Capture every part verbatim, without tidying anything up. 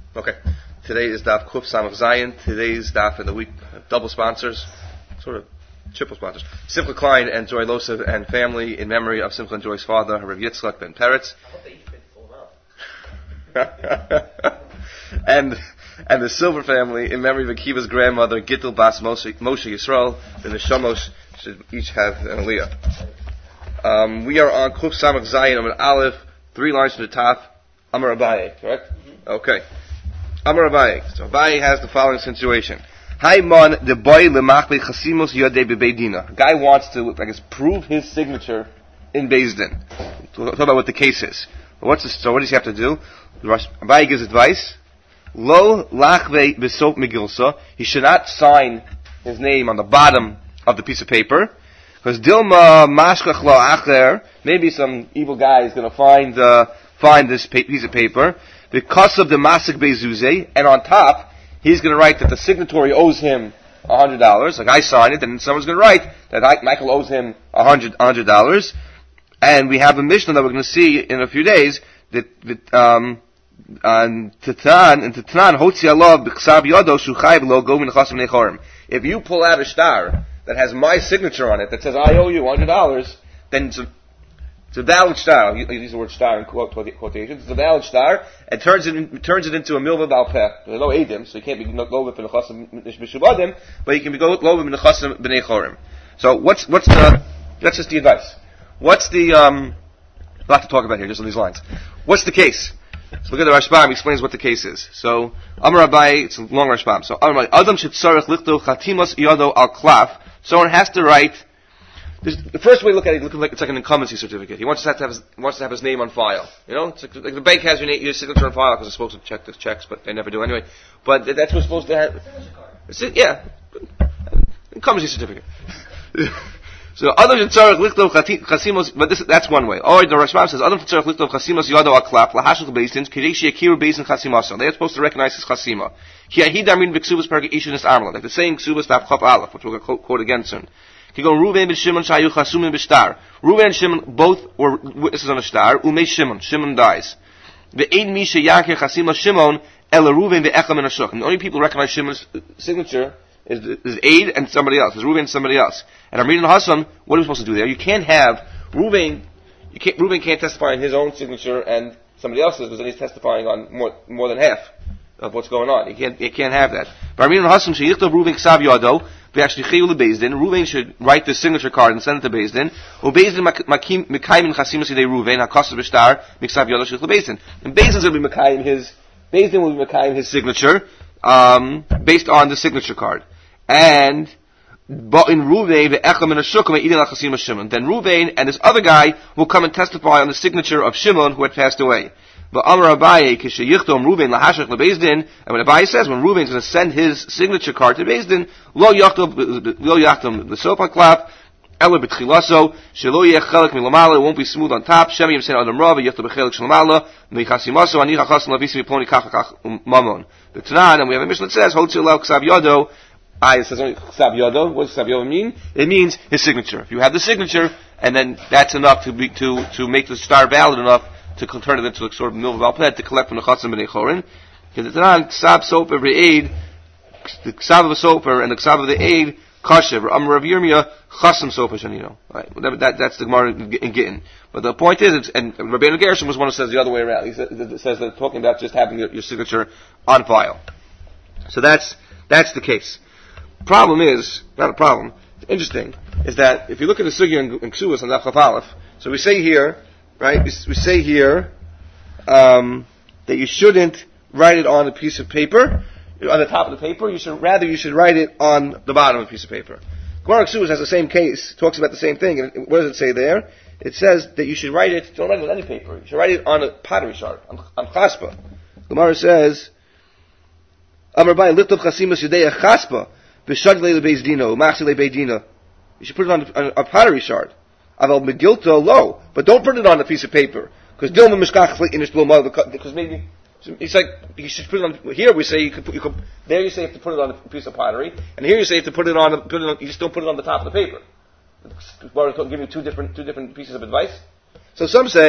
Okay. Today is Daf Kuf Samach Zayin. Today's Daf in the week, double sponsors, sort of triple sponsors. Simcha Klein and Joy Losov and family in memory of Simcha and Joy's father, Rav Yitzchak Ben Peretz. I hope they each fit full amount. and and the Silver family in memory of Akiva's grandmother, Gittel Bas Moshe, Moshe Yisrael. The Neshamos should each have an aliyah. Um, we are on Kuf Samach Zayin, Amar Aleph, three lines from the top. Amar Abaye, correct? Mm-hmm. Okay. Amar Abaye. So Abaye has the following situation. Haimon the boy lemachbe chasimos yodei bebeidina. A guy wants to, I guess, prove his signature in Beis Din. Talk about what the case is. What's this, so what does he have to do? Abaye gives advice. Lo lachve besop megilsa. He should not sign his name on the bottom of the piece of paper, because Dilma mashkach lo acher. Maybe some evil guy is going to find uh, find this pa- piece of paper. Because of the masik bezuze, and on top, he's going to write that the signatory owes him a hundred dollars. Like I signed it, and someone's going to write that I, Michael owes him a hundred hundred dollars. And we have a Mishnah that we're going to see in a few days that that um on Tatan and Tatan hotzi Allah b'chsav yodo shuchai below go min chasim nechorim. If you pull out a star that has my signature on it that says I owe you a hundred dollars, then it's a It's a valid star. You use the word star in quotations. It's a valid star, and turns it in, turns it into a milva balpeh. There's no edim, so you can't be lover for nechasim mishubadim, but you can be lover for nechasim b'nei chorim. So what's what's the? That's just the advice. What's the? Um, a lot to talk about here, just on these lines. What's the case? So look at the Rashbam. He explains what the case is. So Amar Abaye, it's a long Rashbam. So Amar Abaye, Adam shetzarich lichto chatimos yado al klaf. Someone has to write. This, the first way to look at it, it looks like it's like an incumbency certificate. He wants to have, to have his, wants to have his name on file. You know, it's like, like the bank has your, name, your signature on file because they're supposed to check the checks, but they never do anyway. But that's what's supposed to have. It's, yeah, incumbency certificate. So other than tzarich lichtov chasimos, but this, that's one way. Or the Rashbam says other than tzarich lichtov chasimos yado aklap lahashuk beisins kadeshi akiru beisin chasimasa. They're supposed to recognize his chasima. Ki ahidamin v'ksubas perke ishunis armala, like the saying ksubas daf chaf aleph, which we're going to quote, quote again soon. Ruven and Shimon shayu chasumim b'shtar. Ruven and Shimon both were witnesses on a star. Umei Shimon. Shimon dies. The ein mi sheyakir chasima Shimon ela Ruven ve'echam in ashuk. And the only people who recognize Shimon's signature is is Aid and somebody else. Is Ruven and somebody else. And I'm reading Hassan. What are we supposed to do there? You can't have Ruven. You can't. Ruven can't testify on his own signature and somebody else's, because then he's testifying on more more than half of what's going on. You can't. You can't have that. But I'm reading Hassan. Sheyichtov Ruven ksav yado. Ruven should write the signature card and send it to Beis Din. And Beis Din will be Mekayim his, Beis Din will be Mekayim his signature, um, based on the signature card. And, but in Ruven, then Ruven and this other guy will come and testify on the signature of Shimon who had passed away. But Amar Abaye, kishayichtom Ruven lahashach leBeis Din, and when Abaye says when Ruven is going to send his signature card to Beis Din, lo yachtom lo yachtom the sopa klap, ela b'tchilaso, shelo yech chelek milamala, it won't be smooth on top. Shemi yimsen adam rav, yachtom b'chelek shlamala, michasimaso ani chachasim lavisi miponi kachakach mamon. The Tanan, and we have a Mishnah that says hotzi lo ksav yodo. I it says only ksav yodo. What does ksav yodo mean? It means his signature. If you have the signature, and then that's enough to be to to make the star valid enough to turn it into a sort of milva balpeh to collect from the chasim b'nei chorin. Because the Tanan ksav soper v'eid, the ksav of a soper and the ksav of the aid kasher. Amar Rav Yirmiyah chasim soper shanino. Right, that that's the Gemara in Gittin. But the point is, it's, and Rabbeinu Gershom was one who says the other way around. He says, says that talking about just having your, your signature on file. So that's that's the case. Problem is not a problem. It's interesting is that if you look at the sugya in, in Ksuvas on Daf Chaf Aleph, so we say here. Right, we, we say here um, that you shouldn't write it on a piece of paper, on the top of the paper. You should rather you should write it on the bottom of a piece of paper. Gemara Ksuvas has the same case, talks about the same thing. And what does it say there? It says that you should write it. Don't write it on any paper. You should write it on a pottery shard, on, on chaspa. Gemara says, "Amar Bai lift up chasimas yudei chaspa v'shad le beis dino machsi le beis dino." You should put it on, on a pottery shard. Aval megilta low, but don't put it on a piece of paper, because dilma mishkach inish bloma, because maybe it's like you should put it on. Here we say you could put, you could there you say you have to put it on a piece of pottery, and here you say you have to put it on. A, put it on you just don't put it on the top of the paper. We're going to give you two different two different pieces of advice. So some say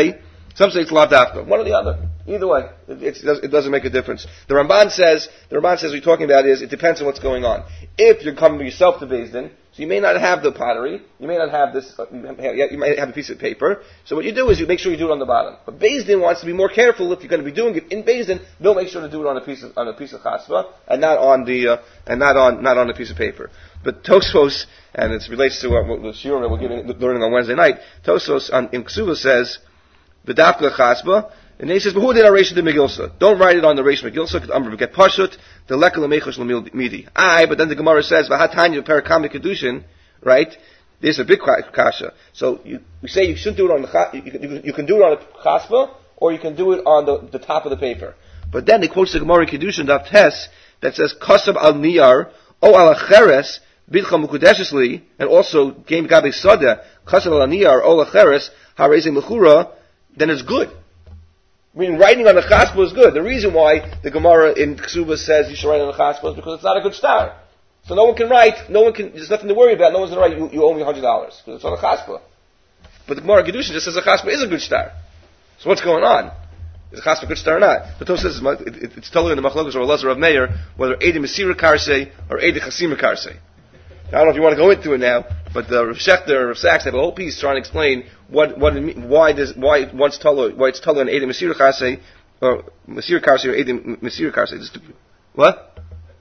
Some say it's lav dafka. One or the other. Either way, it, it, it doesn't make a difference. The Ramban says, the Ramban says what you're talking about is, it depends on what's going on. If you're coming yourself to Beis Din, so you may not have the pottery, you may not have this, uh, you might have a piece of paper, so what you do is you make sure you do it on the bottom. But Beis Din wants to be more careful. If you're going to be doing it in Beis Din, they'll make sure to do it on a piece of, on a piece of chasva, and not on the, uh, and not on, not on a piece of paper. But Tosfos, and it relates to uh, what the shiur we're giving, learning on Wednesday night, Tosfos on, in Ksuva says, V'dafka chasva, and then he says, but who did our Reish the Megilsa? Don't write it on the Reish Megilsa, because I'm going to get pashut, the lekel mechosh l'midi. Aye, but then the Gemara says, v'hatanya perakam kedushin, right? There's a big kasha. So you, we say you shouldn't do it on the, you can, you can do it on a chasva, or you can do it on the, the top of the paper. But then he quotes the Gemara Kedushin Daf Tes, that says, kasab al niyar, o al acheres, bidcha mukudeshesli, and also, game gabe sada, kasab al niyar, o al acheres, harezim lechura, then it's good. I mean, writing on the chaspa is good. The reason why the Gemara in Ksuba says you should write on the chaspa is because it's not a good star. So no one can write, no one can, there's nothing to worry about, no one's going to write, you, you owe me one hundred dollars, because it's on the chaspa. But the Gemara Kedushin just says the chaspa is a good star. So what's going on? Is the chaspa a good star or not? The Torah says it, it, it's totally in the Machlokas or Elazar of Meir, whether Eidi Mesira Karsei or Eidi Chasima Karsei. I don't know if you want to go into it now, but the Rav Shechter, Rav Sachs have a whole piece trying to explain what, what, it mean, why does, why once Tolo, why it's Tolo and Edim Mesir Karsei, or Mesir Karsei or Edim Mesir Karsei. What?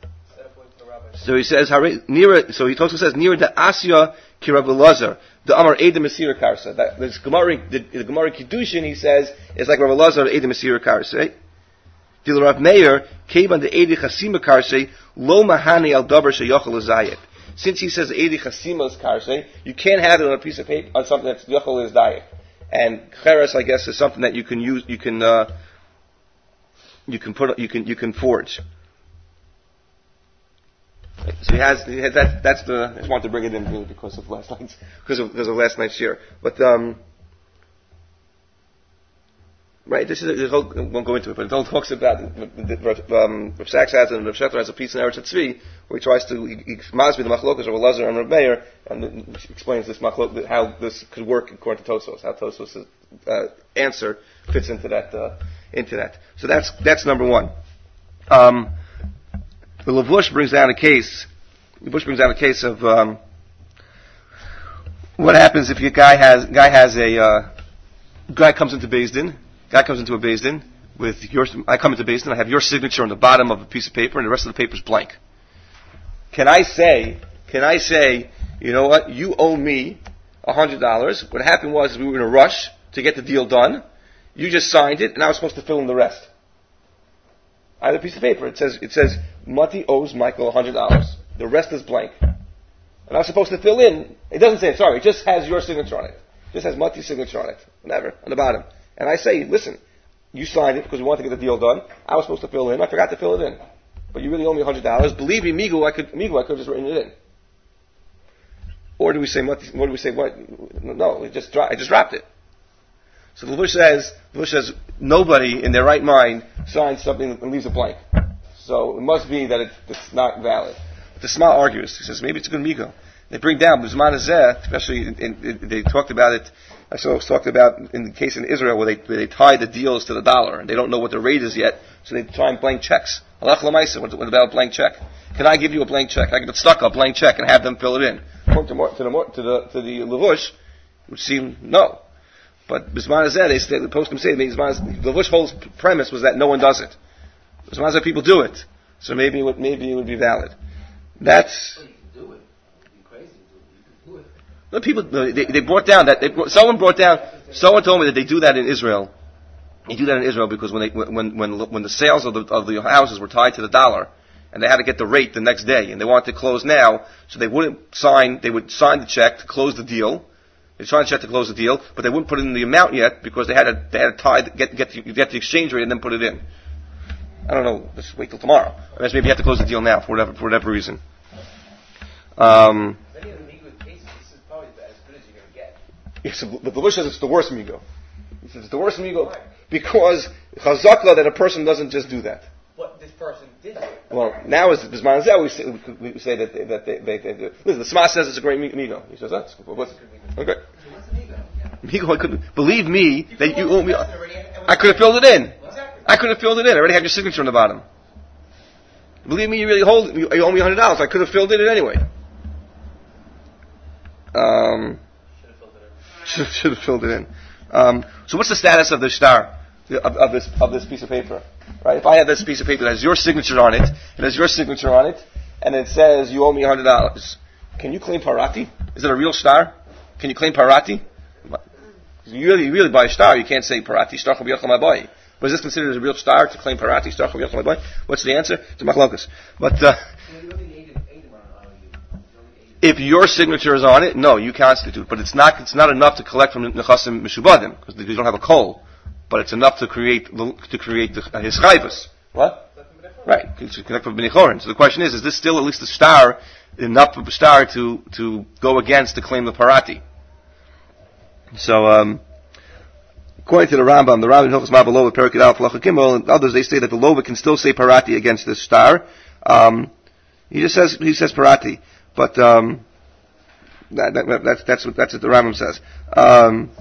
So he says, Nira, so he also says, Nira the Asya Kirav Elazar, the Amar Edim Mesir Karsei. That, the Gemara, the, the Gemara Kiddushin, he says, is like Rav Elazar Edim Mesir Karsei. Dil Rav Meir, Kevan the Edim Chasima Karsei, Lo Mahani al Dabar Sheyachal Azayit. Since he says Eidi Chasima's Karsei, you can't have it on a piece of paper, on something that's Yochel is Dayak. And Cheres, I guess, is something that you can use, you can, uh, you can put, you can, you can forge. So he has, he has that, that's the, I just wanted to bring it in really because of last night's, because of, because of last night's year. But, um, right, this is, a, this whole, I won't go into it, but it all talks about, um, Rav Sachs has and Rav Shechter has a piece in Eretz Tzvi, where he tries to, he, he masbi the machlokas of Elazar and Rav Meir, and explains this machlok, how this could work according to Tosfos, how Tosfos' uh, answer fits into that, uh, into that. So that's, that's number one. Um, the Lavush brings down a case, Lavush brings down a case of, um, what happens if your guy has, guy has a, uh, guy comes into Beis Din, guy comes into a Beis Din with your, I come into Beis Din, I have your signature on the bottom of a piece of paper and the rest of the paper is blank. Can I say, can I say, you know what, you owe me a hundred dollars. What happened was we were in a rush to get the deal done. You just signed it and I was supposed to fill in the rest. I have a piece of paper. It says, it says, Mati owes Michael a hundred dollars. The rest is blank. And I was supposed to fill in, it doesn't say it, sorry, it just has your signature on it. It just has Mati's signature on it. Whatever, on the bottom. And I say, listen, you signed it because we wanted to get the deal done. I was supposed to fill it in. I forgot to fill it in. But you really owe me a hundred dollars. Believe me, Migu, I could, Migu, I could have just written it in. Or do we say, what, what do we say, what? No, it just, I just dropped it. So the Levush says, the Levush says, nobody in their right mind signs something and leaves it blank. So it must be that it, it's not valid. But the Sma argues. He says, maybe it's a good Migu. They bring down, B'zman Hazeh, especially, in, in, in, they talked about it, I saw it was talked about in the case in Israel where they, where they tie the deals to the dollar and they don't know what the rate is yet, so they try and blank checks. Halach l'maisa, what about a blank check? Can I give you a blank check? I can get stuck a blank check and have them fill it in. According to, to the to the to the Levush, it would seem no. But B'zman Hazeh, they say, the poskim say, the Levush whole premise was that no one does it. B'zman Hazeh, people do it, so maybe it would, maybe it would be valid. That's. The people, they, they brought down that, they brought, someone brought down, someone told me that they do that in Israel. They do that in Israel because when they, when, when, when the sales of the, of the houses were tied to the dollar, and they had to get the rate the next day, and they wanted to close now, so they wouldn't sign, they would sign the check to close the deal. They signed the check to close the deal, but they wouldn't put in the amount yet because they had to, they had to tie, get, get, the, get the exchange rate and then put it in. I don't know, let's wait till tomorrow. I guess maybe you have to close the deal now for whatever, for whatever reason. Um, Yes, but the Levush says it's the worst migo. He says it's the worst migo because chazakla that a person doesn't just do that. But this person did it. Well, now is B'zman Hazeh we say, we say that they, that they, they, they do. Listen, the Sma says it's a great migo. He says that's what's okay. What's the migo? believe me that you owe me. I could have filled it in. I could have filled it in. I already had your signature on the bottom. Believe me, you really hold. You owe me a hundred dollars. I could have filled it in anyway. Um, should have, should have filled it in. Um, so what's the status of the star of, of this of this piece of paper? Right. If I have this piece of paper that has your signature on it, it has your signature on it, and it says you owe me a hundred dollars. Can you claim parati? Is it a real star? Can you claim parati? You really, you really buy a star. You can't say parati star chav yachal maboy. But is this considered a real star to claim parati star chav yachal maboy? What's the answer? It's a machlokas. But uh, if your signature is on it, no, you constitute. But it's not. It's not enough to collect from nechasim mishubadim because you don't have a koll. But it's enough to create to create the, uh, his chayvus. What? Right. To connect with bnei chorin. So the question is: is this still at least a star enough of a star to to go against to claim the parati? So, um, according to the Rambam, the Rambam in Hilchos Ma'abalova, Perikid Al Halacha Gimel, and others, they say that the Lova can still say parati against this star. Um, he just says he says parati, but um, that, that, that's that's what that's what the Rambam says. Um,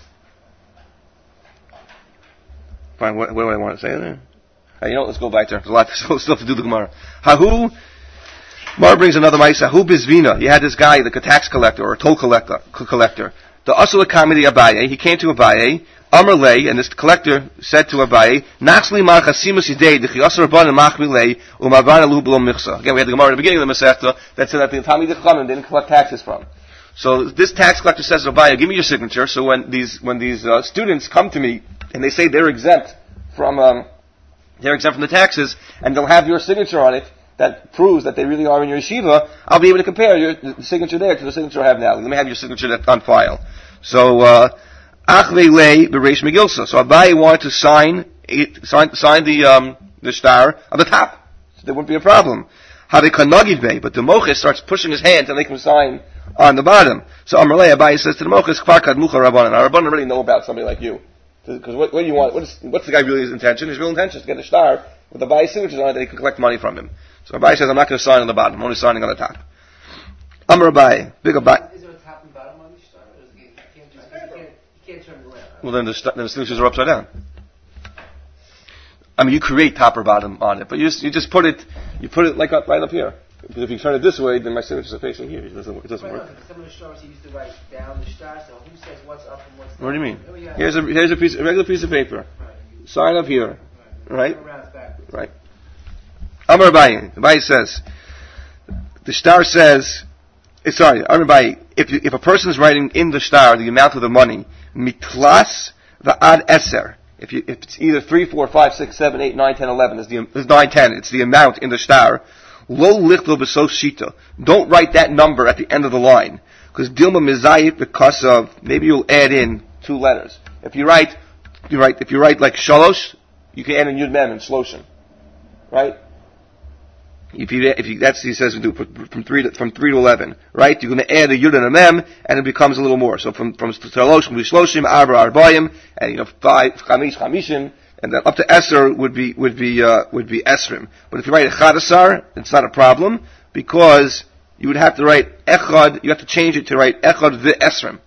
fine. What, what do I want to say there? Uh, you know, let's go back there. There's a lot of stuff to do the Gemara. Hahu. Mar brings another Ma'isa. Hahu Bizvina. You had this guy, the tax collector or toll collector. collector. The Asula Kamidi Abaye, he came to Abaye, Amr Lay, and this collector said to Abaye, Nachsli Mar Chasimus Yidei, Dechi Asur Rabban Machmilei, Umavan Alu B'lo Michsa. Again, we had the Gemara at the beginning of the Masechta that said that the Talmidei Chachamim didn't collect taxes from. So this tax collector says to Abaye, give me your signature, so when these, when these, uh, students come to me, and they say they're exempt from, um, they're exempt from the taxes, and they'll have your signature on it, that proves that they really are in your yeshiva, I'll be able to compare your the signature there to the signature I have now. Let me have your signature on file. So, uh, Achve lei b'reish megilsa. So Abaye wanted to sign, it, sign, sign the, um, the star on the top. So there wouldn't be a problem. Havikanagid vei, but the mochis starts pushing his hand to make him sign on the bottom. So Amar lei, Abaye says to the mochis, Kfar kadmucha rabbanan. Our rabbanan already know about somebody like you. Because what, what do you want? What is, what's the guy really his intention? His real intention is to get a star with Abaye's signature on it that he can collect money from him. So Abaye says, I'm not going to sign on the bottom. I'm only signing on the top. Amar Abaye, big Abaye. Is there a top and bottom on the star? Or is it, you can't turn, you can't, you can't turn it around. Well, then the, st- then the signatures are upside down. I mean, you create top or bottom on it, but you just, you just put it, you put it like up, right up here. Because if you turn it this way, then my signatures are facing here. It doesn't, it doesn't work. No, some of the stars he used to write down the star, so who says what's up and what's down? What do you mean? Oh, yeah. Here's a, here's a piece, a regular piece of paper. Right. Sign up here. Right? Turn around backwards. Right. Amar Abaye. Abaye says, the star says, eh, sorry, Amar Abaye, if, you, if a person is writing in the star the amount of the money, mitlas va'ad eser, if, you, if it's either three, four, five, six, seven, eight, nine, ten, eleven, is the, is nine, ten, it's the amount in the star, lo lichlo b'sof shita, don't write that number at the end of the line, because dilma mizayit because of, maybe you'll add in two letters. If you write, you write, if you write like shalosh, you can add in yud mem and shloshim. Right? If you, if you, that's, he says, do from three to, from three to eleven, right? You're going to add a yud and a mem, and it becomes a little more. So from, from shalosh, will be shloshim, arba, arbayim, and, you know, five, chamish, chamishim, and then up to eser would be, would be, uh, would be esrim. But if you write echadasar, it's not a problem, because you would have to write echad, you have to change it to write echad v'esrim.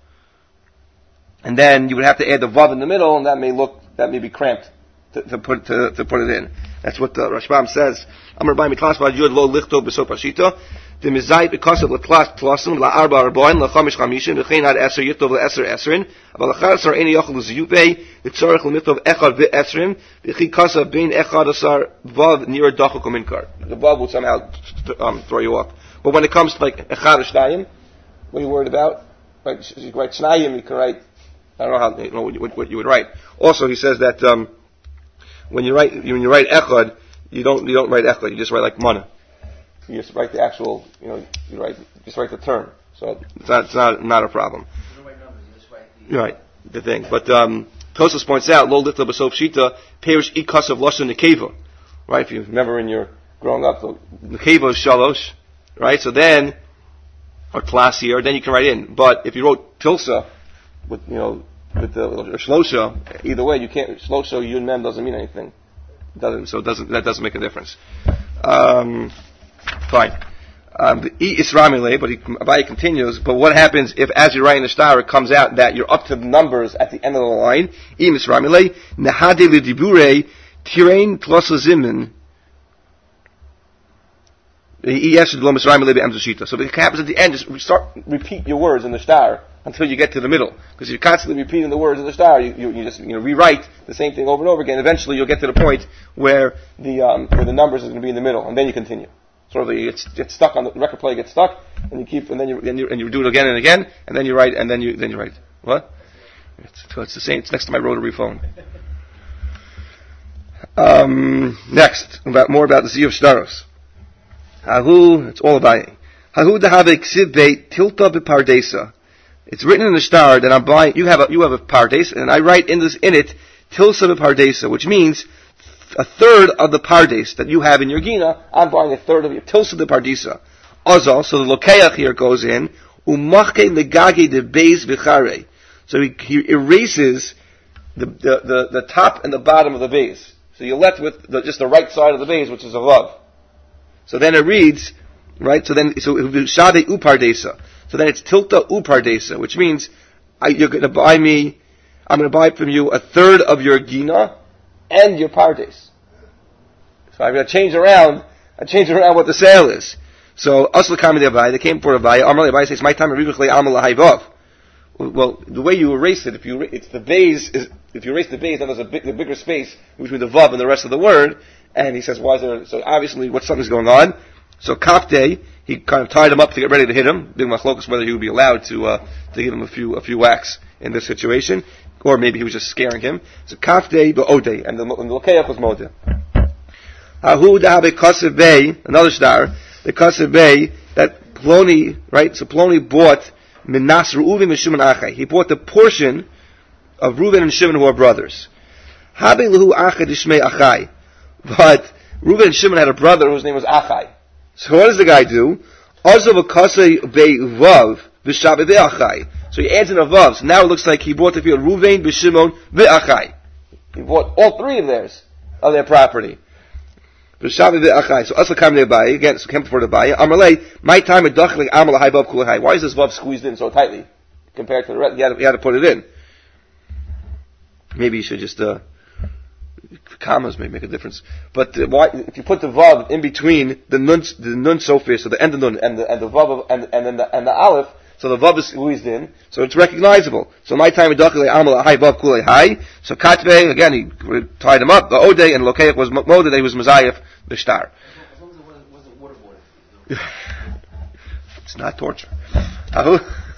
And then you would have to add the vav in the middle, and that may look, that may be cramped. To, to put to, to put it in. That's what the Rashbam says. Amar Abaye miklas ba'ad yud lo lichto b'sof hashita. The mizayit because of l'klas tlasim la'arba arbain la'chamish chamishin v'chein ad eser yitov la'eser esrin. Aval achar asar eni yochel l'ziyuvei v'tzorech l'mitov echad v'esrim v'chi kasa bein echad asar vav nira dachuk uminkar. The vav would somehow um, throw you off. But when it comes to like echad shnayim, what are you worried about? Right, you can write shnayim, you can write, I don't know how, you know, what, what you would write. Also, he says that, um, When you write, when you write echad, you don't, you don't write echad, you just write like mana. You just write the actual, you know, you write, just write the term. So it's not, it's not, not a problem. You don't write numbers, you just write the... Right, the thing. But, um, Tosfos points out, lo litla b'sof shita, perish ikas of lashon nekeva. Right, if you remember in your growing up, the nekeva is shalosh. Right, so then, or classier, then you can write in. But if you wrote tilsa, with, you know, with the shlosha, either way, you can't, shlosha, yun mem doesn't mean anything. It doesn't, so it doesn't, that doesn't make a difference. Um, fine. Um, the E Isramile, but he, Abaye continues, but what happens if, as you're writing the star, it comes out that you're up to the numbers at the end of the line? E Isramile, Nehade Lidibure, Tirain Tlosazimin, so if it happens at the end, just start repeat your words in the star until you get to the middle. Because if you're constantly repeating the words in the star, you, you, you just you know rewrite the same thing over and over again. Eventually, you'll get to the point where the um, where the numbers is going to be in the middle, and then you continue. Sort of, you get, get stuck on the, the record player gets stuck, and you keep, and then you and you and you do it again and again, and then you write, and then you then you write. What? It's, it's the same. It's next to my rotary phone. Um, next, about more about the Ziyuv Shtaros. Hahu, it's all about it. Hahu dehave ksiv be tilta bepardesa. It's written in the star that I'm buying. You have a you have a pardes, and I write in this in it tilsa bepardesa, which means a third of the pardes that you have in your gina. I'm buying a third of your tilsa bepardesa. Azal, so the lokeach here goes in umachke legage de beis v'chare. So he, he erases the, the the the top and the bottom of the base. So you're left with the, just the right side of the base, which is a vav. So then it reads, right? So then, so shade upardesa. So then it's tilta upardesa, which means I, you're going to buy me. I'm going to buy from you a third of your gina and your pardes. So I'm going to change around. I change around what the sale is. So asla kami de Abaye, they came for Abaye. Amar Abaye says, "My time rivichle amal lahayvav." Well, the way you erase it, if you it's the base is if you erase the base, then there's a big, the bigger space between the vav and the rest of the word. And he says, why is there, so obviously what something's going on. So Kapte, he kind of tied him up to get ready to hit him. Big machlokas whether he would be allowed to, uh, to give him a few, a few whacks in this situation. Or maybe he was just scaring him. So Kapte, the Ode, and the, and the Lokeach was Mode. Hahu dahabe Kasev Bey, another star, the Kasev Bey, that Ploni, right, so Ploni bought Minas Reuven and Shimon Achai. He bought the portion of Reuven and Shimon who are brothers. Habe Lehu Achai Dishmei Achai. But Reuben and Shimon had a brother whose name was Achai. So what does the guy do? So he adds in a vav. So now it looks like he bought the field Reuven, B'Shimon, B'Achai. He bought all three of theirs, of their property. So Asla Kam Abaye, again, so came before the Abaye. Amalei, my time at Dachlik Amal Haibav Kulahai. Why is this vav squeezed in so tightly compared to the rest? He had to, he had to put it in. Maybe you should just, uh, commas may make a difference, but uh, why, if you put the vav in between the nun, the nun sophia, so the end of nun and the and the vav of, and and then the and the aleph, so the vav is squeezed in, so it's recognizable. So my time idachile amal high vav kulei high. So katve again, he tied him up. The ode and lokeach was moded. He was mezayef the star. As long as it wasn't, wasn't waterboarded. It's not torture. Ahu,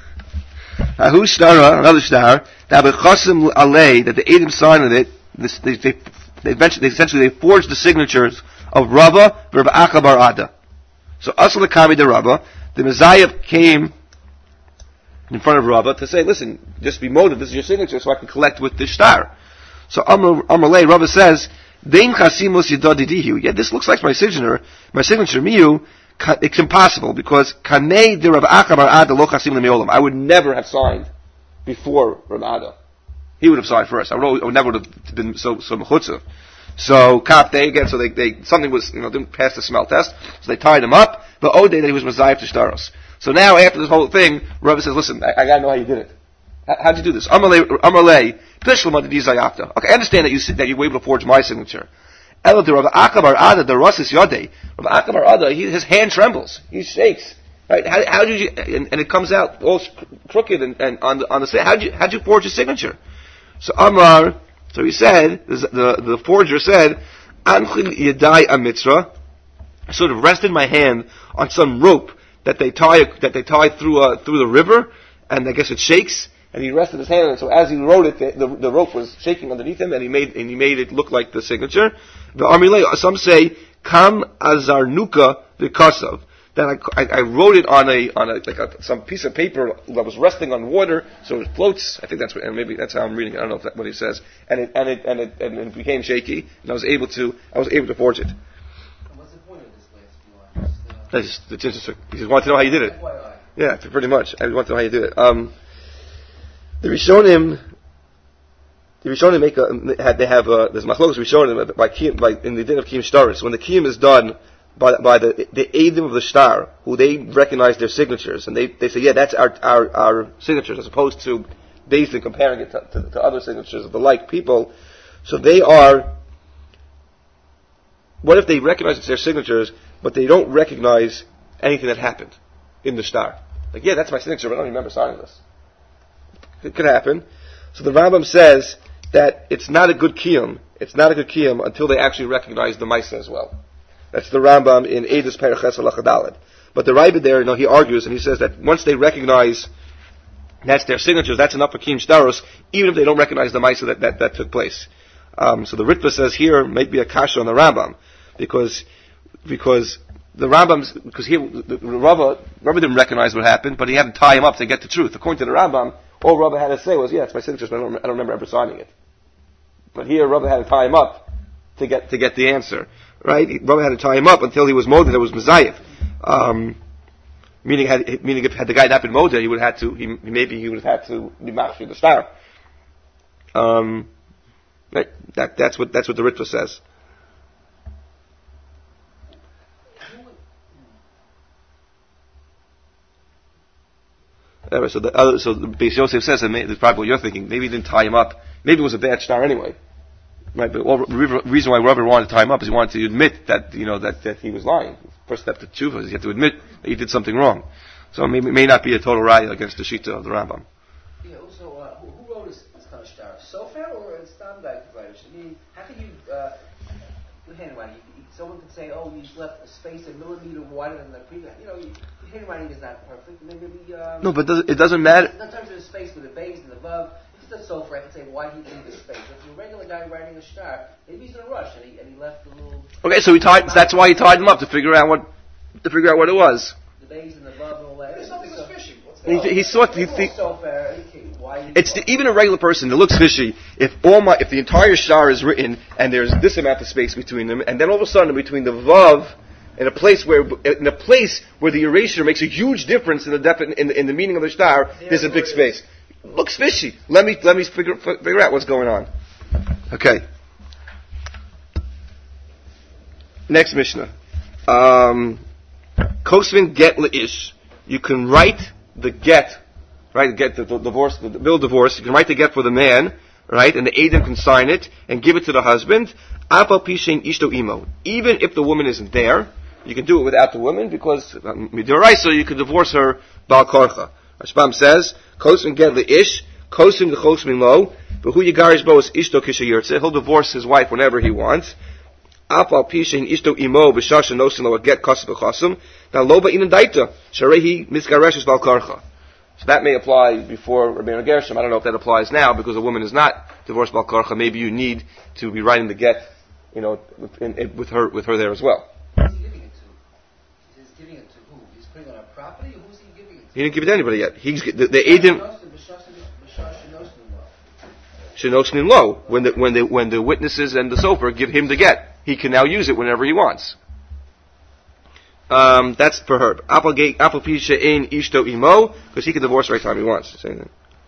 ahu stara, another star. That bechasim alei, that the Edom signed with it. This, they, they, they eventually, they essentially, they forged the signatures of Rava, Rabbi Acha bar Ada. So, Asal Kami de Rava, the Messiah came in front of Rava to say, listen, just be motive, this is your signature, so I can collect with this star. So, Amr, Amrlay, Rava says, Dein chasimus yidadidihu. Yeah, this looks like my signature, my signature, miyu, it's impossible, because Kanei de Rabbi Acha bar Ada lo chasim le'meolam. I would never have signed before Rabbi Ada. He would have signed first. I would, always, I would never would have been so so mechutza. So kaf they again. So they, they something was you know didn't pass the smell test. So they tied him up. But ode that he was mezayif to shtaros. So now after this whole thing, Rabbi says, "Listen, I, I gotta know how you did it. How, how'd you do this? Amalei Amalei pishlam adidizayafta. Okay, I understand that you that you were able to forge my signature. Ela de Rabbi Akabar Ada the Rasis Yodei. Rabbi Akabar Ada, he, his hand trembles. He shakes. Right? How, how did you? And, and it comes out all crooked and, and on the on the how did you how did you forge your signature? So Amar, so he said, the the forger said, Anchil yadai amitzra. I sort of rested my hand on some rope that they tie that they tie through uh, through the river, and I guess it shakes. And he rested his hand, and so as he wrote it, the, the, the rope was shaking underneath him, and he made and he made it look like the signature. The Amilei, some say, Kam azarnuka v'kasav. Then I, I, I wrote it on a on a like a, some piece of paper that was resting on water, so it floats. I think that's what, and maybe that's how I'm reading it. I don't know if that's what he says. And it and it and it and it became shaky, and I was able to I was able to forge it. And what's the point of this last few lines? Uh, That's just, it's just he just wanted to know how you did it. F Y I. Yeah, pretty much. I want to know how you did it. Um, the Rishonim, the Rishonim make a, they have uh, there's machlokes Rishonim by, by in the din of Kiyum Shtaris. When the Kiyum is done by, by the the Eidim of the Shtar, who they recognize their signatures, and they, they say, yeah, that's our, our, our signatures, as opposed to basically comparing it to, to, to other signatures of the like people. So they are, what if they recognize it's their signatures, but they don't recognize anything that happened in the Shtar? Like, yeah, that's my signature, but I don't remember signing this. It could happen. So the Rambam says that it's not a good kiyum, it's not a good kiyum until they actually recognize the Maisa as well. That's the Rambam in Eidos Periches Halacha Daled. But the Raibah there, you know, he argues and he says that once they recognize that's their signatures, that's enough for kiyum shtaros, even if they don't recognize the Maisa that, that, that took place. Um, so the Ritva says here might be a kasha on the Rambam, because because the Rambam, because he, the, the Rava, Rava didn't recognize what happened, but he had to tie him up to get the truth. According to the Rambam, all Rava had to say was, yeah, it's my signatures, but I don't, I don't remember ever signing it. But here, Rava had to tie him up to get to get the answer, right? Rava had to tie him up until he was Moda, there was Mazayev. Um, meaning, had, meaning if had the guy not been Moda, he would have had to, he, maybe he would have had to be Machshir the star. Um, right? That, that's what, that's what the Ritva says. Anyway, so the other, so the Beis Yosef says, and maybe, that's probably what you're thinking, maybe he didn't tie him up. Maybe it was a bad star anyway. Right, but the reason why Robert wanted to tie him up is he wanted to admit that, you know, that, that he was lying. First step to tshuva is you have to admit that you did something wrong. So maybe it may not be a total raya against the Shita of the Rambam. Yeah, also, uh, who, who wrote this, this kind of star? Sofer or a Stam guy could write it? I mean, how can you, uh, with handwriting, you, someone could say, oh, you left a space a millimeter wider than the previous, you know, you, handwriting is not perfect, and then maybe, um, no, but does, it doesn't matter. In terms of the space with the base and the above, if it's a sofer, I can say, why did he leave the space? If it's a regular guy writing a star, maybe he's in a rush, and he, and he left a little... Okay, so he tied, that's why he tied them up, to figure out what, to figure out what it was. The base and the above and all that. There's something fishy. He, he saw, he, he, sofer, why it's the, even a regular person that looks fishy. If all my, if the entire shar is written and there's this amount of space between them, and then all of a sudden between the vav, in a place where, in a place where the erasure makes a huge difference in the defi- in, the, in the meaning of the shtar, there's a big space. Looks fishy. Let me let me figure figure out what's going on. Okay. Next Mishnah. Um, Kosvin get leish. You can write the get. Right, get the, the divorce, the bill of divorce. You can write the get for the man, right, and the Adam can sign it and give it to the husband. Afal pishein ishto imo. Even if the woman isn't there, you can do it without the woman because midiraisa you can divorce her bal korcha. Rashbam says, "Kosim get leish, kosim the chosmin lo, but who yigarish bo is ishto kishayirtze. He'll divorce his wife whenever he wants. Afal pishein ishto imo b'shasha nosin lo get kosim b'chosim. Now lo ba'inin daita sharehi misgareshes bal korcha." So that may apply before Rabbeinu Gershom. I don't know if that applies now because a woman is not divorced bal korcha. Maybe you need to be writing the get, you know, in, in, with her with her there as well. Who's he giving it to? He's giving it to who? He's putting it on a property, or who's he giving it to? He didn't give it to anybody yet. He's the, the Eidim Shenosnin Lo. When the when the when the witnesses and the sofer give him the get, he can now use it whenever he wants. Um, that's for her. Apple pisha ein ishto imo, because he can divorce right time he wants. Right,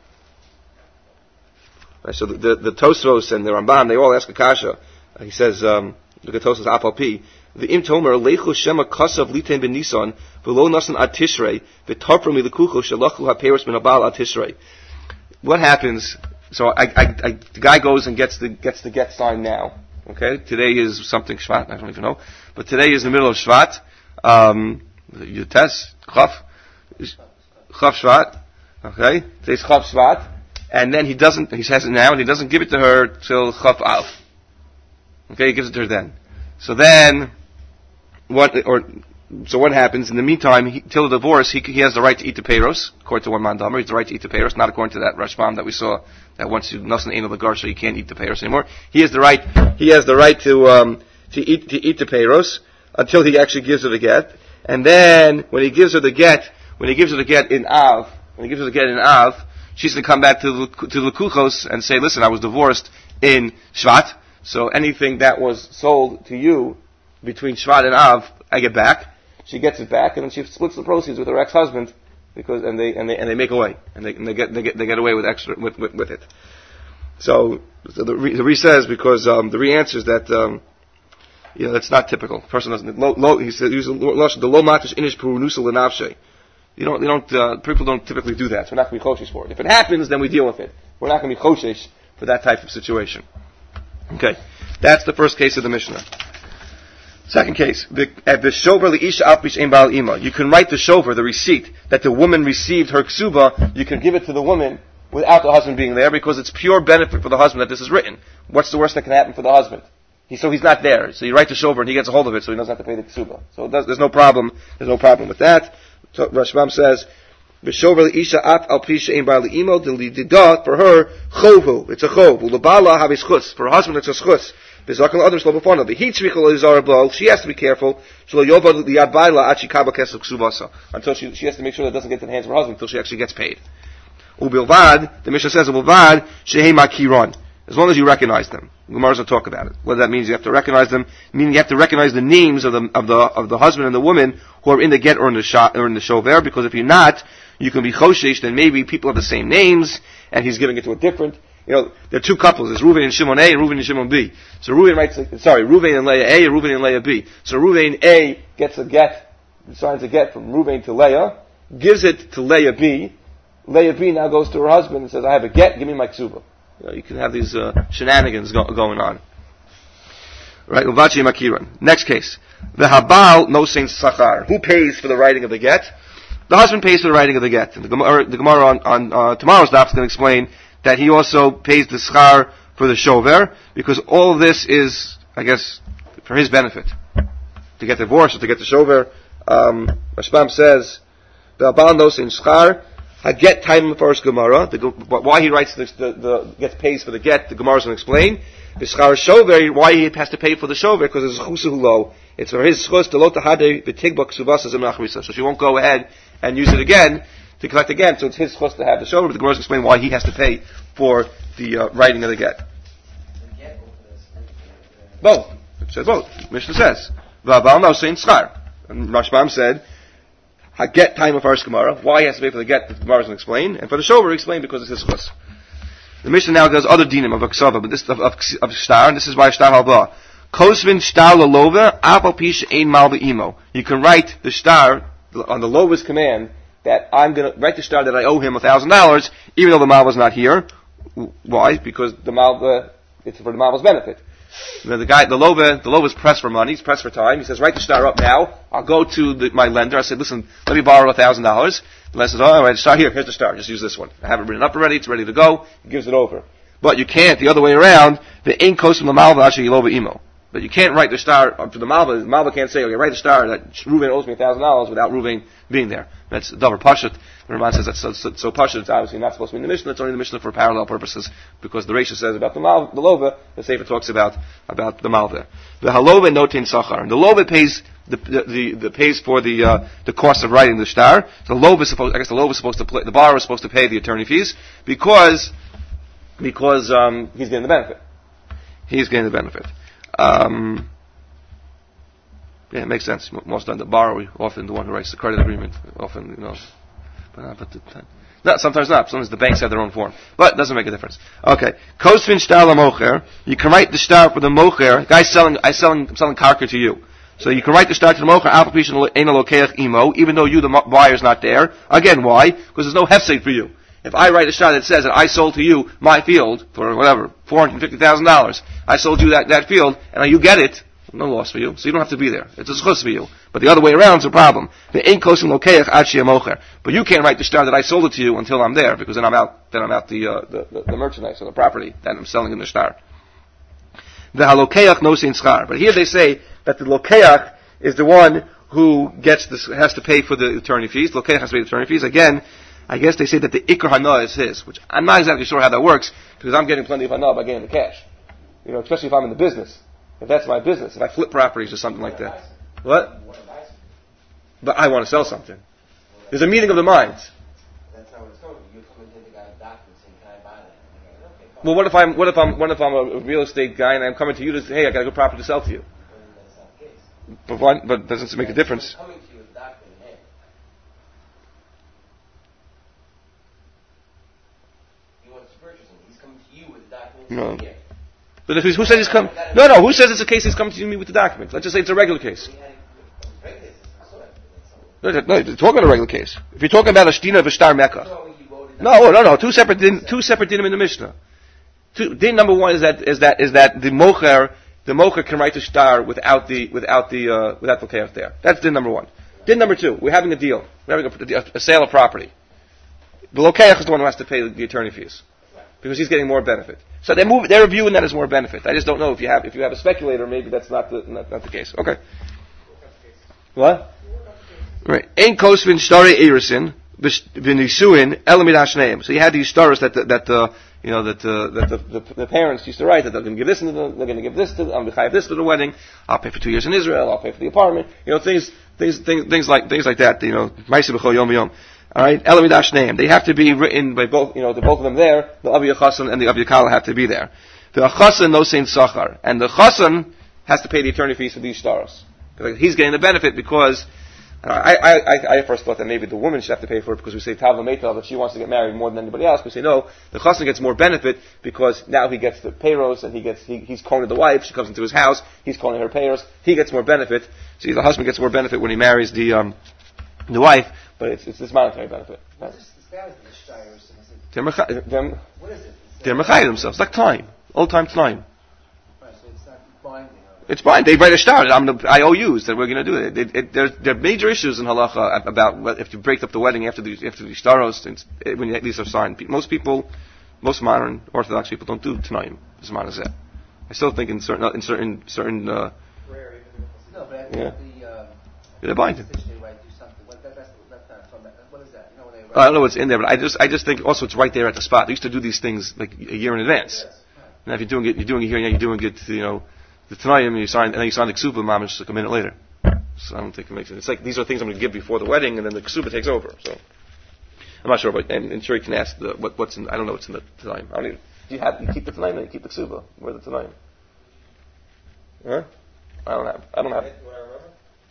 so the, the, the Tosfos and the Ramban, they all ask a kasha. Uh, he says, um, look at Tosfos Apple P. The im tomer leichu shema kasav liten ben Nisan v'lo nasan ad Tishrei v'tarpro milikucho shalachu haperos min abal ad Tishrei. What happens? So I, I, I, the guy goes and gets the gets the get signed now. Okay, today is something Shvat. I don't even know, but today is the middle of Shvat. Um, Yutes, Chaf, Chaf Shvat, okay, today's Chaf Shvat, and then he doesn't, he has it now, and he doesn't give it to her till Chaf Av. Okay, he gives it to her then. So then, what, or, so what happens, in the meantime, he, till the divorce, he, he has the right to eat the peiros, according to one man Damer, he has the right to eat the peiros, not according to that Rashbam that we saw, that once you nasan ein of the gar, so you can't eat the peiros anymore. He has the right, he has the right to, um, to eat, to eat the peiros, until he actually gives her the get. And then, when he gives her the get, when he gives her the get in Av, when he gives her the get in Av, she's going to come back to the, to the Kuchos and say, listen, I was divorced in Shvat, so anything that was sold to you between Shvat and Av, I get back. She gets it back, and then she splits the proceeds with her ex-husband, because, and they, and they, and they make away. And they, and they get, they get, they get away with extra, with, with, with it. So, so the Re, the Re says, because, um, the Re answers that, um, You know, that's not typical. The person doesn't. Lo, lo, he said, use the lo matish inish purunusa lenavshe. You don't, you don't, uh, people don't typically do that, so we're not going to be choshesh for it. If it happens, then we deal with it. We're not going to be choshesh for that type of situation. Okay. That's the first case of the Mishnah. Second case, at the shover leisha alpish ein bal ima. You can write the shover, the receipt, that the woman received her ksuba, you can give it to the woman without the husband being there, because it's pure benefit for the husband that this is written. What's the worst that can happen for the husband? He, so he's not there. So you write the shover and he gets a hold of it, so he doesn't have to pay the ksuba. So does, there's no problem, there's no problem with that. So Rashbam says, "V'shover leisha at al pisha ein bar leimo delidida." For her, chovu, it's a chov. Ulabala have chus. For her husband, it's a chus. V'zakal other shlo b'fana. V'hitzrichol izar blo. She has to be careful. Shlo yovad liyad baila at shikaba kesel ksuvasa. Until she she has to make sure that it doesn't get to the hands of her husband until she actually gets paid. Ubilvad, the Mishnah says, Ubilvad shehei makiron. As long as you recognize them. Gemara's will talk about it. What that means, you have to recognize them, meaning you have to recognize the names of the of the of the husband and the woman who are in the get or in the shot or in the shover, because if you're not, you can be choshesh, then maybe people have the same names, and he's giving it to a different, you know, there are two couples, there's Reuven and Shimon A and Reuven and Shimon B. So Reuven writes, sorry, Reuven and Leah A and Reuven and Leah B. So Reuven A gets a get, signs a get from Reuven to Leah, gives it to Leah B. Leah B now goes to her husband and says, I have a get, give me my ksuba. You know, you can have these uh, shenanigans go- going on. Right, Uvachi Makiran. Next case. The Habal no saint Sachar. Who pays for the writing of the get? The husband pays for the writing of the get. And the Gemara, the Gemara on, on uh, tomorrow's daf is going to explain that he also pays the schar for the shover, because all of this is, I guess, for his benefit. To get divorced or to get the shover. Um, Rashbam says, the Habal no saint Schar. A get time in the first Gemara. The, why he writes the, the, the gets pays for the get, the Gemara is going to explain. The schar shover, why he has to pay for the shover, because it's chusu lo. It's for his schus to lo tahade v'tigba ksuvasa zemnachrisa. So she won't go ahead and use it again to collect again. So it's his schus to have the shover. But the Gemara is going to explain why he has to pay for the uh, writing of the get. Both. It says both. Mishnah says v'abal no sein schar. And Rashbam said, I get time of first Gemara. Why he has to pay for the get, the Gemara is going to explain. And for the shover, explain because it's his chus. The Mishnah now does other dinim of aksava, but this of, of, of shtar, and this is why shtar halba. Kosvin shtar lalova, apal pish ein mal be'imo. You can write the shtar on the lova's command that I'm going to write the shtar that I owe him a thousand dollars, even though the mal was not here. Why? Because the mal, uh, it's for the mal's benefit. You know, the guy, the Lova, the Lova's pressed for money, he's pressed for time. He says, write the shtar up now. I'll go to the, my lender. I said, listen, let me borrow a thousand dollars. The lender says, oh, all right, shtar here, here's the shtar. Just use this one. I have it written up already. It's ready to go. He gives it over. But you can't, the other way around, the ain't kosum l'malva actually Lova imo. But you can't write the shtar up to the malva. The malva can't say, okay, write the shtar that Reuven owes me a thousand dollars without Reuven being there. That's double pashut. The Ramban says that's so, so, so pashut, it's obviously not supposed to be in the Mishnah. It's only in the Mishnah for parallel purposes, because the Reisha says about the mal, the Lova, the Sefer talks about, about the malva. The halova notin sachar. And the Lova pays, the, the, the, the pays for the, uh, the cost of writing the shtar. So the Lova is supposed, I guess the Lova is supposed to play, the borrower is supposed to pay the attorney fees, because, because, um, he's getting the benefit. He's getting the benefit. Um, Yeah, it makes sense. Most of the time, the borrower, often the one who writes the credit agreement, often, you know. But, but the, no, sometimes not. Sometimes the banks have their own form. But it doesn't make a difference. Okay. Kosvin shtar la-mocher. You can write the shtar for the mocher. Guy's selling, I'm selling, I'm selling karka to you. So you can write the shtar to the mocher, alpha pish ein lokeach imo, even though you, the buyer's not there. Again, why? Because there's no hefsed for you. If I write a shtar that says that I sold to you my field for whatever, four hundred fifty thousand dollars, I sold you that, that field, and you get it, no loss for you, so you don't have to be there. It's a schus for you. But the other way around is a problem. The ain't kosum lokeach ad she'amocher. But you can't write the shtar that I sold it to you until I'm there, because then I'm out. Then I'm out the uh, the, the, the merchandise or the property that I'm selling in the shtar. The halokeach no sein schar. But here they say that the lokeach is the one who gets this, has to pay for the attorney fees. Lokeach has to pay the attorney fees. Again, I guess they say that the ikar hana is his, which I'm not exactly sure how that works, because I'm getting plenty of hana by getting the cash. You know, especially if I'm in the business. If that's my business, if I flip properties or something like that. What? But I want to sell something. There's a meeting of the minds. That's not what it's going to be. You come into the guy's documents and can I buy that? Okay, well, what if I'm what if I'm what if I'm a real estate guy and I'm coming to you to say, hey, I got a good property to sell to you? That's not the case. But one, but it doesn't make a difference. He's coming to you with a document in hand. He wants to purchase them. He's coming to you with a document in No. hand. But if he's, who says he's come? No, no. Who says it's a case he's coming to me with the document? Let's just say it's a regular case. No, no, no you're talking about a regular case. If you're talking about a shtina of a star Mecca. No, no, no. Two separate din, two separate dinim in the Mishnah. Two, din number one is that is that is that the mocher the mocher can write the star without the without the uh, without the chaos there. That's din number one. Din number two, we're having a deal. We're having a, a sale of property. The lokeach is the one who has to pay the, the attorney fees because he's getting more benefit. So they move. They're viewing that as more benefit. I just don't know if you have if you have a speculator, maybe that's not the not, not the case. Okay. What? Right. Ein kosvin stare erisin. So you had these stars that the, that uh, you know that uh, that the, the, the parents used to write that they're going to give this, and they're going to give this to I'm going to this for the wedding. I'll pay for two years in Israel. I'll pay for the apartment. You know things things things, things like things like that. You know, all right. They have to be written by both. You know, the both of them there. The Avi Chassan and the Avi Kala have to be there. The Chassan no saint Sachar, and the Chassan has to pay the attorney fees for these stars. He's getting the benefit because. I, I, I, I first thought that maybe the woman should have to pay for it because we say Tava Meitav, if she wants to get married more than anybody else. We say no, the chassan gets more benefit because now he gets the payros and he gets he, he's calling the wife. She comes into his house, he's calling her payros. He gets more benefit. See, the husband gets more benefit when he marries the um, the wife, but it's it's this monetary benefit. What is the status of the shires? They're mecha- What is it? They're mechayim themselves. It's like time, old time time. Right, so it's not binding. It's fine. They write a star. I'm the I O Us that we're going to do it. it, it there, there are major issues in halacha about what, if you break up the wedding after the after the staros. When you, these are signed, most people, most modern Orthodox people don't do tanaim. As much as that. I still think in certain in certain certain. Uh, no, but I think yeah. the uh, they're binding. They write do something. What, that, that's, that's not from, what is that? You know, when they write I don't know what's in there, but I just I just think also it's right there at the spot. They used to do these things like a year in advance. Yes. Right. Now if you're doing it, you're doing it here, and you're doing it, you know. The Tanayim, you sign, and then you sign the Ksuba Mamish like a minute later. So I don't think it makes sense. It's like these are things I'm going to give before the wedding, and then the Ksuba takes over. So I'm not sure, but and, and sure you can ask the, what, what's in. I don't know what's in the Tanayim. I don't even. Do you have you keep the Tanayim and you keep the Ksuba? Where the Tanayim? Huh? I don't have. I don't have. What I remember?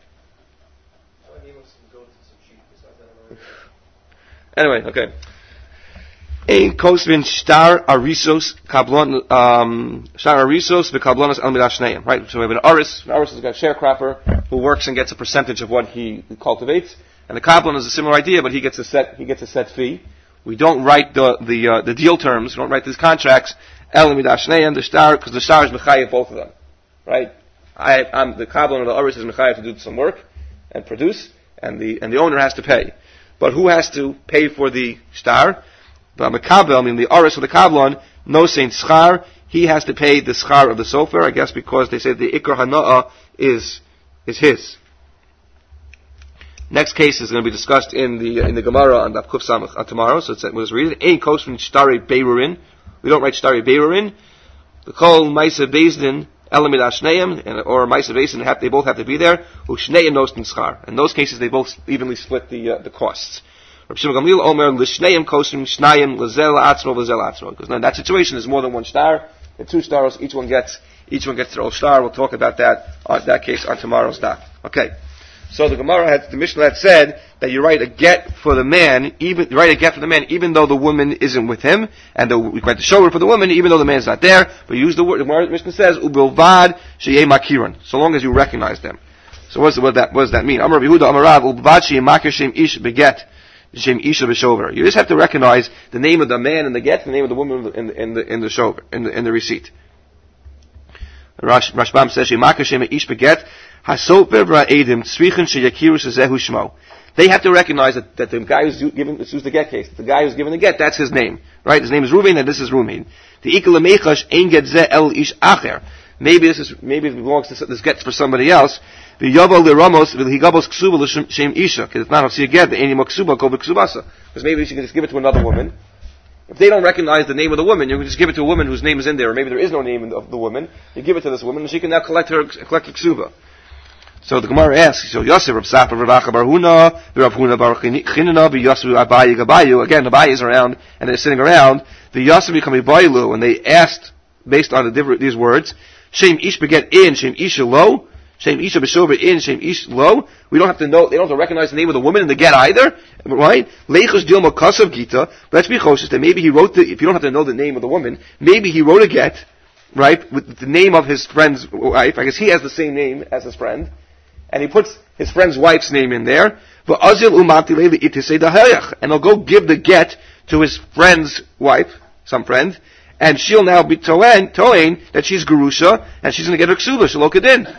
I gave him some goats and some sheep. Besides that, I don't remember. Anyway, okay. Ein kosvin star arisos kablon um star arisos v'kablonas al midashneim. Right. So we have an aris. An aris is a sharecropper who works and gets a percentage of what he cultivates, and the kablon is a similar idea, but he gets a set he gets a set fee. We don't write the the uh, the deal terms. We don't write these contracts. El midashneim the star because the star is mechayev both of them. Right. I I'm the kablon or the aris is mechayev to do some work and produce, and the and the owner has to pay. But who has to pay for the star? But Mekabel, I mean the Aris of the Kablon, no saint Schar, he has to pay the Schar of the Sofer, I guess because they say the Ikar Hana'ah is, is his. Next case is going to be discussed in the, in the Gemara on Daf Kuf Samach uh, tomorrow, so it's, we'll just read it. Ein kosvin shtari beirurin. We don't write shtari beirurin. The Kol Maisa Bezdin, Elamid Ashneim, or Maisa Bezdin, they both have to be there. Ushneim Nostin Schar. In those cases, they both evenly split the, uh, the costs. Because in that situation is more than one star. The two stars, each one gets each one gets their own star. We'll talk about that on that case on tomorrow's daf. Okay. So the Gemara had the Mishnah had said that you write a get for the man, even you write a get for the man, even though the woman isn't with him, and the, we write the shower for the woman, even though the man's not there. But you use the word. The Mishnah says ubilvad sheyeh makiran, so long as you recognize them. So what's what that what does that mean? Amar Yehuda Amarav ubilvad sheyeh makir shem ish beget. You just have to recognize the name of the man in the get, the name of the woman in the in the in the shover, in the in the receipt. Rash, Rashbam says, they have to recognize that, that the guy who's giving this is the get case, the guy who's giving the get, that's his name, right? His name is Ruvain, and this is Ruvain. The ikalamechash ein get ze el ish acher. Maybe this is maybe it belongs to this gets for somebody else. The Yaval the Ramos will he gobos ksuba l'shem isha because it's not see again the any ksuba kol ksubasa because maybe she can just give it to another woman. If they don't recognize the name of the woman, you can just give it to a woman whose name is in there, or maybe there is no name of the woman. You give it to this woman, and she can now collect her collect her ksuba. So the Gemara asks, so Yosef Rav Sapa Rav Acha Bar Huna, Rav Huna Bar Chinana, Yosef Abayi Gabayu. Again, Abayi is around and they're sitting around. The Yosef become a Bailu, and they asked based on the different these words. Shem ish beget in, shem isha lo. Shem isha b'shover in, shem ish lo. We don't have to know, they don't have to recognize the name of the woman in the get either. Right? Leichus dilma kasav gita. Let's be cautious that maybe he wrote the, if you don't have to know the name of the woman, maybe he wrote a get, right, with the name of his friend's wife. I guess he has the same name as his friend, and he puts his friend's wife's name in there. And he'll go give the get to his friend's wife, some friend, and she'll now be toen, toen that she's Gerusha, and she's going to get her ksuba, shalokadin.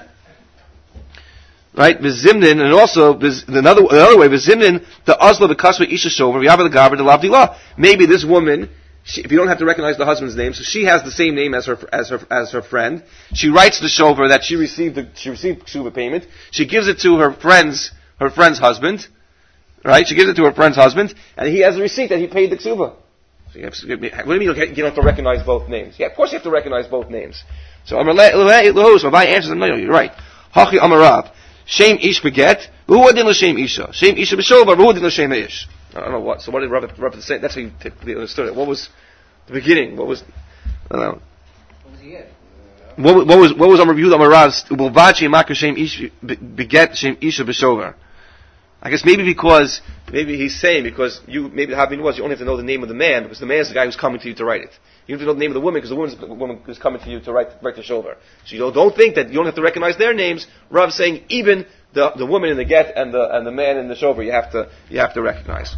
Right, v'zimnin, and also another another way, v'zimnin the Oslo the kasva isha shover v'yav the gaber the lavdila. Maybe this woman, she, if you don't have to recognize the husband's name, so she has the same name as her as her as her friend. She writes the shover that she received the she received ksuba payment. She gives it to her friend's her friend's husband. Right, she gives it to her friend's husband, and he has a receipt that he paid the ksuba. So you have to, what do you mean you don't have to recognize both names? Yeah, of course you have to recognize both names. So Amar Lohos, Rabbi answers him, no, you're right. Hachi Amarav. Shem ish beget, who did l'shem isha? Shem isha b'shovar, who did l'shem ish? I don't know what. So what did Rabbi, Rabbi say? That's how you t- understood it. What was the beginning? What was? I don't know. What was he in? What, what was what was Amar Yehuda Amarav's ubulvachi makar shem ish beget shem isha b'shovar? I guess maybe because maybe he's saying because you maybe the Havin was you only have to know the name of the man because the man is the guy who's coming to you to write it. You have to know the name of the woman because the woman's the woman is coming to you to write write the shover. So you don't, don't think that you don't have to recognize their names. Rav saying even the the woman in the get and the and the man in the shover you have to you have to recognize.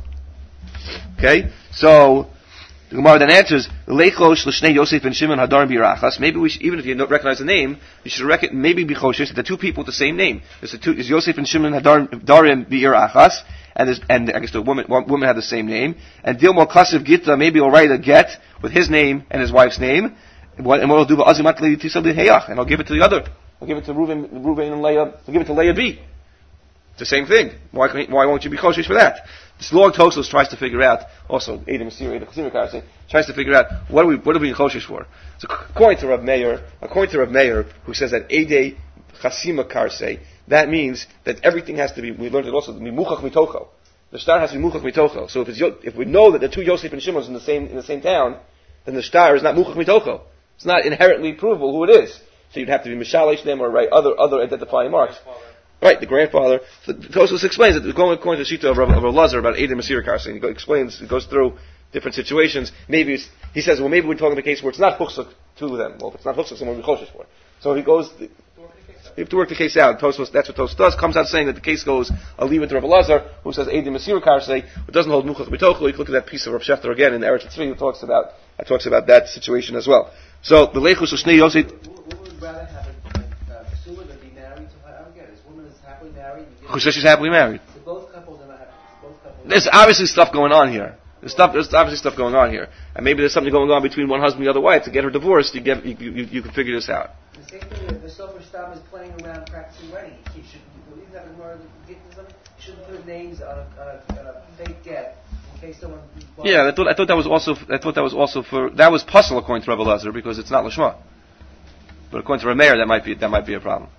Okay, so the Gemara then answers Leichosh l'shnei Yosef and Shimon Hadarim birachas. Maybe we should, even if you don't recognize the name, you should reckon maybe be choshesh the two people with the same name. There's the two is Yosef and Shimon Hadarim birachas. And, and I guess the woman, one woman had the same name. And Dilmo Kasiv Gita, maybe he'll write a get with his name and his wife's name. And what he'll do, and I'll give it to the other. I'll give it to Reuven, Reuven and Leah. I'll give it to Leah B. It's the same thing. Why, why won't you be kosher for that? This Lord Tosfos tries to figure out, also, Adam Asiri, the Chasim Karasi, tries to figure out, what are we, what are we kosher for? So, according to Rav Meir, according to Rav Meir, who says that Ede Chasima Karse, that means that everything has to be, we learned it also, mimuchach mitocho. The star has to be muchach mitocho. So if it's, if we know that the two Yosef and Shimon in the same, in the same town, then the star is not muchach mitocho. It's not inherently provable who it is. So you'd have to be mishalish them or write other, other identifying marks. Right, the grandfather. So Tosfos explains it, going according to the Shita of Rav, of Rav Lazar about Edom Asir Karsin. He go, explains, he goes through different situations. Maybe it's, he says, well, maybe we're talking about a case where it's not chutzuk to them. Well, if it's not chutzuk, someone will be choshesh for it. So he goes, you have to work the case out. Tosfos, that's what Tosfos does. Comes out saying that the case goes, I'll leave it to Rav Lazar, who says Edim Masir Karsei, who doesn't hold Muchach B'tochu. You can look at that piece of Rav Shefter again in the Eretz Tzvi, who talks about, that talks about that situation as well. So, the Leichus of Shnei Yosef. Who would rather have a uh, pursuer than be married to her? I don't get it. This woman is happily married. Who says she's happily married? So both couples are not happy. Both couples. There's obviously stuff going on here. There's stuff, there's obviously stuff going on here. And maybe there's something going on between one husband and the other wife. To get her divorced, you get, you, you, you can figure this out. The same thing, the Sofer Stam is playing around practicing wedding. He shouldn't, you have more get something. You shouldn't put names on a, on a, on a fake get in case someone. Yeah, I thought I thought that was also I thought that was also for that was puzzle according to Rebbe Lazar because it's not Lashma. But according to Rameir, that might be that might be a problem.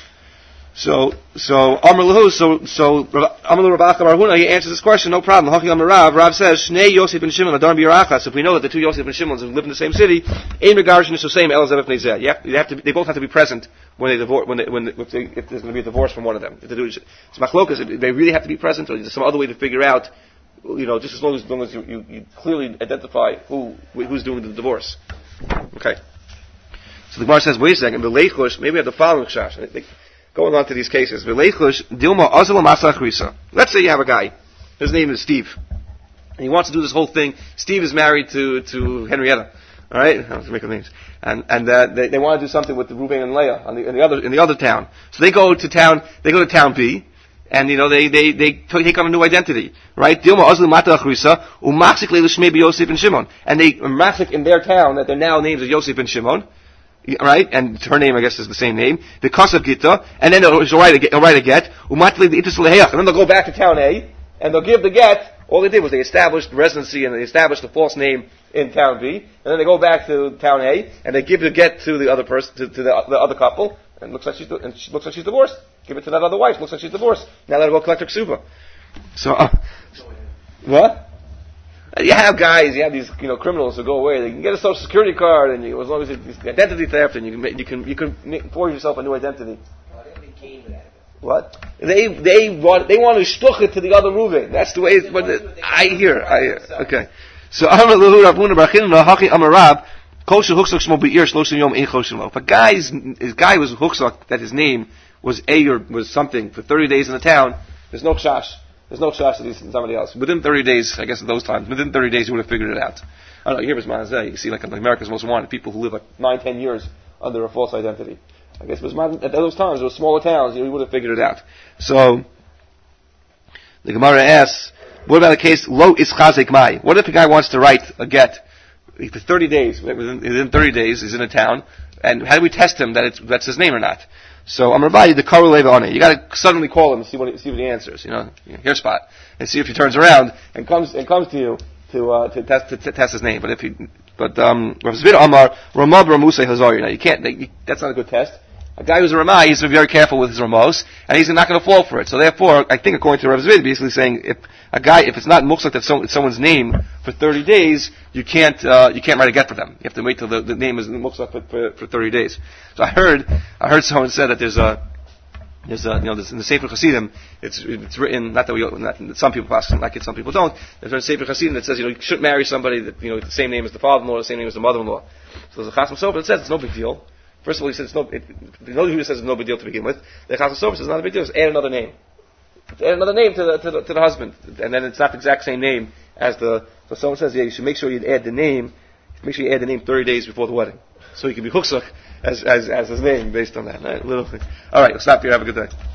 So so Amar Lahu, so so Amar Rav Acha Bar Huna, he answers this question, no problem. Haki Amar Rav, Rav says Shnei Yosef and Shimon Adarm Birachas. If we know that the two Yosef and Shimons live in the same city, Ein Megarishin is the same Elazar B'nei Zeh. You have, you have to, they both have to be present when they divorce, when they, when they, if, they, if there's going to be a divorce from one of them. If they do, it's machlokas. They really have to be present, or is there some other way to figure out? You know, just as long as, as, long as you, you, you clearly identify who who's doing the divorce. Okay. So the Gemara says, wait a second, the Leichush, maybe we have the following chash. Going on to these cases, Let's say you have a guy, his name is Steve, and he wants to do this whole thing. Steve is married to, to Henrietta, all right? I don't have to make up names. And, and, uh, they, they want to do something with the Reuben and Leah on the, in the other, in the other town. So they go to town, they go to town B, and, you know, they, they, they take on a new identity, right? And they machzik in their town that their now names are Yosef and Shimon. Right, and her name, I guess, is the same name. The Kosav Gita, and then they'll write a get, write a get. And then they'll go back to town A, and they'll give the get. All they did was they established residency and they established the false name in town B, and then they go back to town A, and they give the get to the other person, to, to the, the other couple, and it looks like she's and she looks like she's divorced. Give it to that other wife. Looks like she's divorced. Now let her go collect her ksuba. So, uh, what? You have guys, you have these, you know, criminals who go away. They can get a social security card, and you, as long as it's identity theft, and you can, you can, you can forge yourself a new identity. Oh, they came with that. What? They, they want, they want to shtuch it to the other Reuven. That's the way. It's, but the, I hear. I okay. So Amar Lahu Rav Huna Bar Chinna Haki Amar Rav Kosher Huxak Shmo Be'ir Shloshim Yom Ein Choshen Lo. If a guy's, his guy was Huxak, that his name was A or was something for thirty days in the town, there's no chash. There's no chash that he's somebody else. Within thirty days, I guess at those times, within thirty days he would have figured it out. I don't know, here was Manazeh. You see, like, America's Most Wanted, people who live like nine, ten years under a false identity. I guess it was, at those times, those smaller towns, you know, he would have figured it out. So, the Gemara asks, what about the case, Lo is Chazek Mai? What if a guy wants to write a get for thirty days, within, within thirty days, he's in a town, and how do we test him that it's, that's his name or not? So, Amravadi, the Karu Leva on it. You gotta suddenly call him and see what, he, see what he answers, you know, here spot, and see if he turns around and comes, and comes to you to, uh, to test, to, to test his name. But if he, but, um, Rav Zvira Amar, Ramab Ramuse Hazari. Now, you can't, you, that's not a good test. A guy who's a Ramah, he's to be very careful with his Ramos, and he's not going to fall for it. So therefore, I think according to Rav Zvira, basically saying, if a guy, if it's not Muksat, that's so, someone's name for thirty days, you can't, uh, you can't write a get for them. You have to wait till the, the name is Muksat for, for, for thirty days. So I heard, I heard someone said that there's a, There's a, you know, there's, in the Sefer Hasidim, it's, it's written, not that we, not, some people pass like it, some people don't. There's a Sefer Hasidim that says, you know, you shouldn't marry somebody that, you know, the same name as the father-in-law, the same name as the mother-in-law. So there's a Chasam Sofer that says it's no big deal. First of all, he says it's no, it, the Nodi Yehuda says it's no big deal to begin with. The Chasam Sofer says it's not a big deal, just add another name. Just add another name to the, to the, to the husband. And then it's not the exact same name as the, so someone says, yeah, you should make sure you add the name, make sure you add the name thirty days before the wedding. So he can be Huxach as, as, as his name based on that. All right, little thing. All right, we'll stop here. Have a good day.